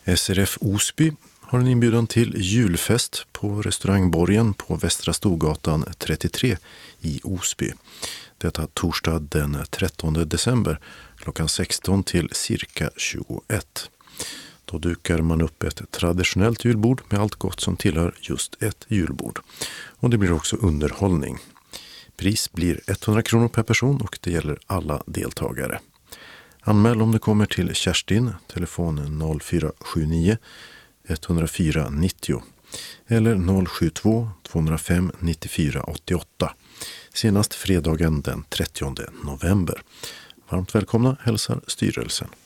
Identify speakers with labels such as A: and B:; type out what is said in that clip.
A: SRF Osby har en inbjudan till julfest på restaurangborgen på Västra Storgatan 33 i Osby. Detta torsdag den 13 december klockan 16 till cirka 21. Då dukar man upp ett traditionellt julbord med allt gott som tillhör just ett julbord. Och det blir också underhållning. Pris blir 100 kronor per person och det gäller alla deltagare. Anmäl om du kommer till Kerstin, telefon 0479 104 90 eller 072 205 94 88. Senast fredagen den 30 november. Varmt välkomna hälsar styrelsen.